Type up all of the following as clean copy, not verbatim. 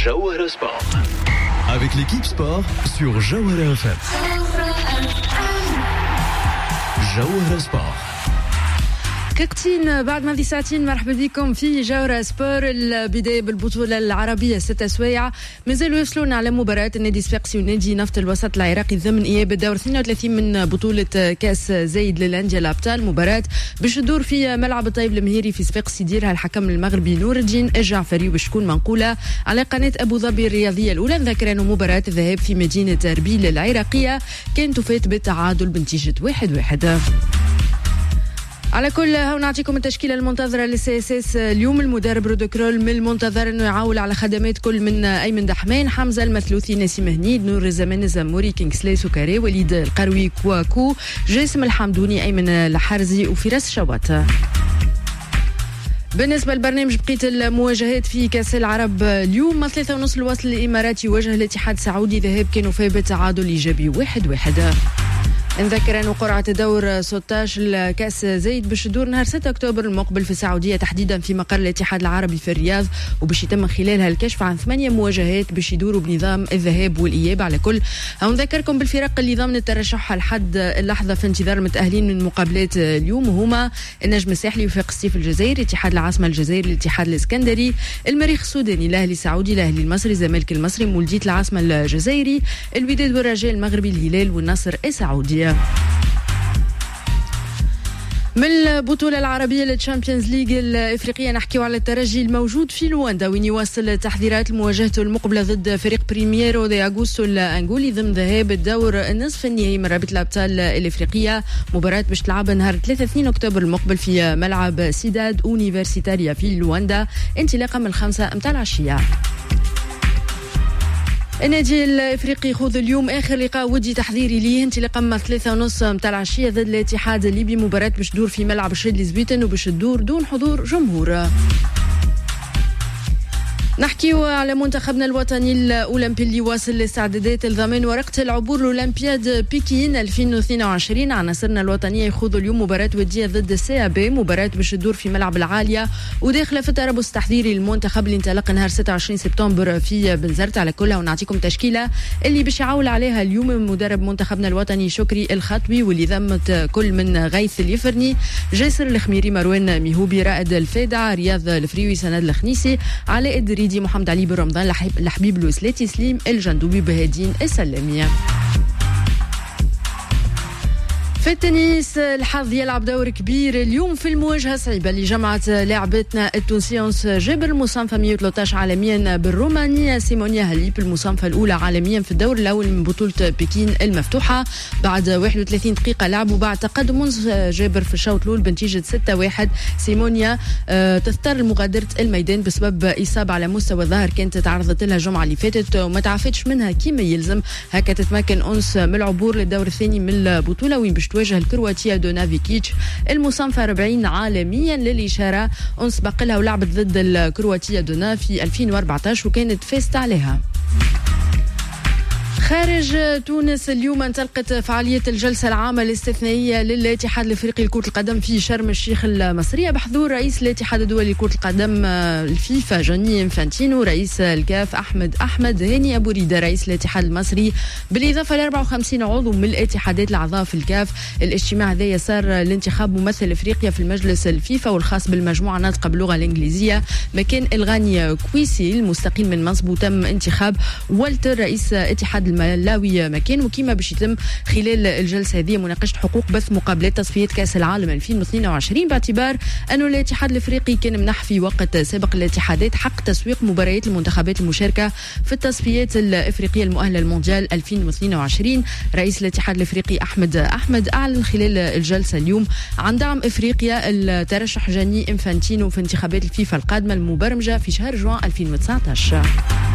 Jawahara Sport. Avec l'équipe sport sur Jawahara FM. Jawahara Sport. كاكتين بعد ما ساعتين مرحبا بكم في جاورا سبور. البداية بالبطولة العربية 6 سوايع مازالوا يوصلون على مباراة النادي الصفاقسي ونادي نفط الوسط العراقي ضمن إياب الدور 32 من بطولة كاس زايد للأندية الأبطال. مباراة باش تدور في ملعب الطيب المهيري في صفاقس يديرها الحكم المغربي نور الدين الجعفري وباش تكون منقولة على قناة أبو ظبي الرياضية الأولى. نذكر أنه مباراة الذهاب في مدينة أربيل العراقية كانت تفات بالتعادل بنتيجة 1-1. على كل هاو نعطيكم التشكيله المنتظره للسي اس اس اليوم. المدرب رودوكرول من المنتظر انه يعول على خدمات كل من ايمن دحمان، حمزه المثلوثي، نسيم هنيد، نور الزمان الزموري، كينغسلي سكري، وليد القروي، كواكو، جاسم الحمدوني، ايمن الحرزي وفراس شواط. بالنسبة للبرنامج بقية المواجهات في كأس العرب اليوم 3:30 الوصل الإماراتي يواجه الاتحاد السعودي، ذهاب كانوا فيه بتعادل إيجابي 1-1. نذكر أنه قرعة دور 16 كأس زايد باش تدور نهار 6 أكتوبر المقبل في السعودية، تحديدا في مقر الاتحاد العربي في الرياض، وباش يتم من خلالها الكشف عن 8 مواجهات باش يدوروا بنظام الذهاب والإياب. على كل نذكركم بالفرق اللي ضمن الترشح لحد اللحظة في انتظار المتأهلين من مقابلات اليوم، وهما النجم الساحلي، وفاق السيف الجزائري، اتحاد العاصمة الجزائري، الاتحاد الاسكندري، المريخ السوداني، الأهلي السعودي، الأهلي المصري، الزمالك المصري، مولدية العاصمة الجزائري، الوداد والرجاء المغربي، الهلال والنصر السعودي. من البطولة العربية للتشامبيونز ليج الإفريقية نحكيو على الترجي الموجود في لواندا وين يواصل تحضيرات لمواجهته المقبلة ضد فريق بريميرو دي أغوستو الأنغولي ضمن ذهاب الدور النصف النهائي من رابطة الأبطال الإفريقية. مباراة باش تلعب نهار 3 أكتوبر المقبل في ملعب سيداد أونيفرسيتاريا في لواندا انطلاقا من 5 متاع العشية. النادي الافريقي يخوض اليوم اخر لقاء ودي تحضيري ليه انطلاقا من 3:30 متاع العشيه ضد الاتحاد الليبي، مباراه باش تدور في ملعب شادلي زبيتن وباش تدور دون حضور جمهور. نحكيو على منتخبنا الوطني الأولمبي اللي واصل الاستعدادات لضمان ورقة العبور لأولمبياد بكين 2022. عناصرنا الوطنية يخوضوا اليوم مباراة ودية ضد السي بي، مباراة باش تدور في ملعب العالية وداخلة في التربص التحضيري للمنتخب اللي انطلق نهار 26 سبتمبر في بنزرت. على كلها ونعطيكم تشكيلة اللي باش يعول عليها اليوم مدرب منتخبنا الوطني شكري الخطوي، واللي ضمت كل من غيث اليفرني، جاسر الخميري، مروان ميهوبي، رائد الفادع، رياض الفريوي، سند الخنيسي، علاء الدريدي، محمد علي بن رمضان، الحبيب الوسلاتي، سليم الجندوبي، بهادين السلامية. في التنس الحظ يلعب دور كبير اليوم في المواجهة الصعيبة اللي جمعت لاعبتنا التونسية أنس جابر المصنفة 113 عالميا بالرومانية سيمونيا هاليب المصنفة الأولى عالميا في الدور الأول من بطولة بكين المفتوحة. بعد 31 دقيقة لعب وبعد تقدم أنس جابر في الشوط الأول بنتيجة 6-1، سيمونيا تضطر لمغادرة الميدان بسبب إصابة على مستوى الظهر كانت تعرضت لها الجمعة اللي فاتت وما تعافتش منها كما يلزم. هكا تتمكن أنس من العبور للدور الثاني من البطولة وين باش تواجه الكرواتية دونا فيكيتش المصنفة 40 عالميا. للإشارة أنس بقلها ولعبت ضد الكرواتية دونا في 2014 وكانت فازت عليها. خارج تونس اليوم انطلقت فعالية الجلسة العامة الاستثنائية للاتحاد الافريقي لكرة القدم في شرم الشيخ المصرية بحضور رئيس الاتحاد الدولي لكرة القدم الفيفا جاني انفانتينو، رئيس الكاف أحمد هاني أبو ريدة، رئيس الاتحاد المصري، بالإضافة ل 54 عضو من الاتحادات الأعضاء في الكاف. الاجتماع هذا صار لانتخاب ممثل افريقيا في المجلس الفيفا والخاص بالمجموعة الناطقة باللغة الإنجليزية مكان الغاني كويسي المستقيل من منصبه. تم انتخاب والتر رئيس اتحاد الملاوي مكان، وكيما باش يتم خلال الجلسة هذه مناقشة حقوق بث مقابلات تصفيات كأس العالم 2022 باعتبار أنه الاتحاد الافريقي كان منح في وقت سابق الاتحادات حق تسويق مباريات المنتخبات المشاركة في التصفيات الافريقية المؤهلة للمونديال 2022. رئيس الاتحاد الافريقي أحمد أعلن خلال الجلسة اليوم عن دعم افريقيا الترشح جاني انفانتينو في انتخابات الفيفا القادمة المبرمجة في شهر جوان 2019.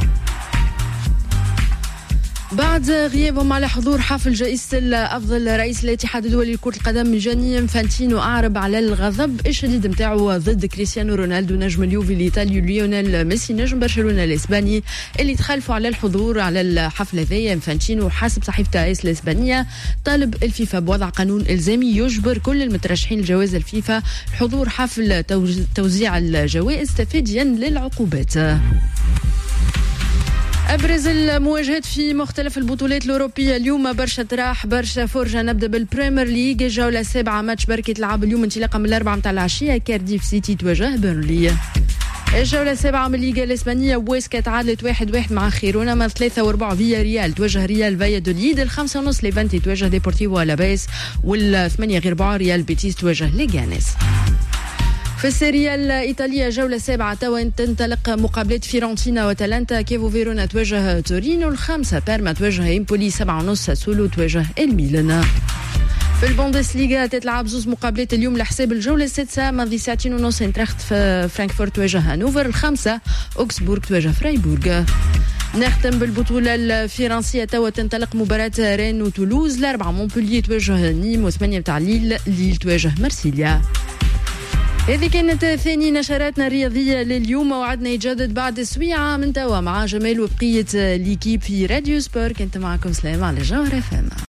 بعد غيابهم على حضور حفل جائزة الأفضل رئيس الاتحاد الدولي لكرة القدم جاني انفانتينو أعرب على الغضب الشديد متاعه ضد كريستيانو رونالدو نجم اليوفي الإيطالي ليونيل ميسي نجم برشلونة الإسباني اللي تخلفوا على الحضور على الحفل هذايا. انفانتينو حسب صحيفة آيس الإسبانية طالب الفيفا بوضع قانون إلزامي يجبر كل المترشحين لجوائز الفيفا حضور حفل توزيع الجوائز تفاديا للعقوبات. أبرز المواجهات في مختلف البطولات الأوروبية اليوم، برشا تراح برشا فرجة. نبدأ بالبريمير ليج، الجولة 7 ماتش بركة تلعب اليوم انطلاقا من 4 متاع العشية. كارديف سيتي تواجه بيرنلي. الجولة 7 من الليغا الإسبانية، بويسكا تعادلت 1-1 مع خيرونا. من 3 و4 فيا ريال تواجه ريال فايادوليد. 5:30 ليفانتي تواجه ديبورتيفو ألافيس. 8:4 ريال بيتيس تواجه ليغانيس. في السيريا الإيطالية جولة 7 توا تنطلق مقابلات فيرونتينا وتالنتا. كيفو فيرونا تواجه تورينو. 5 بارما تواجه إمبولي. 7:30 سولو تواجه الميلان. في البوندسليغا تتلعب زوز مقابلات اليوم لحساب الجولة 6. من 2:30 انتراخت في فرانكفورت تواجه هانوفر. 5 أوكسبورغ تواجه فرايبورغ. نختم بالبطولة الفرنسية توا تنطلق مباراة رين وتولوز. 4 مونبولييه تواجه نيم. 8 متاع ليل تواجه مرسيليا. هذه كانت ثاني نشراتنا الرياضية لليوم، وعدنا يتجدد بعد سويعة من توا مع جمال وبقية ليكيب في راديو سبور. كنت معكم سلام على جوهر FM.